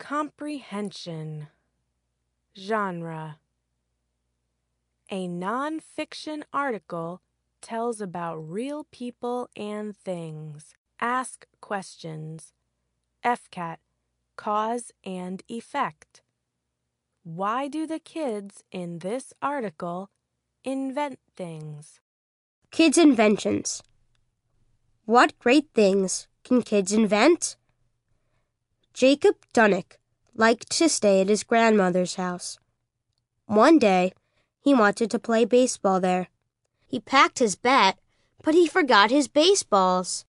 Comprehension. Genre. A non-fiction article tells about real people and things. Ask questions. FCAT. Cause and effect. Why do the kids in this article invent things? Kids' inventions. What great things can kids invent? Jacob Dunnick liked to stay at his grandmother's house. One day, he wanted to play baseball there. He packed his bat, but he forgot his baseballs.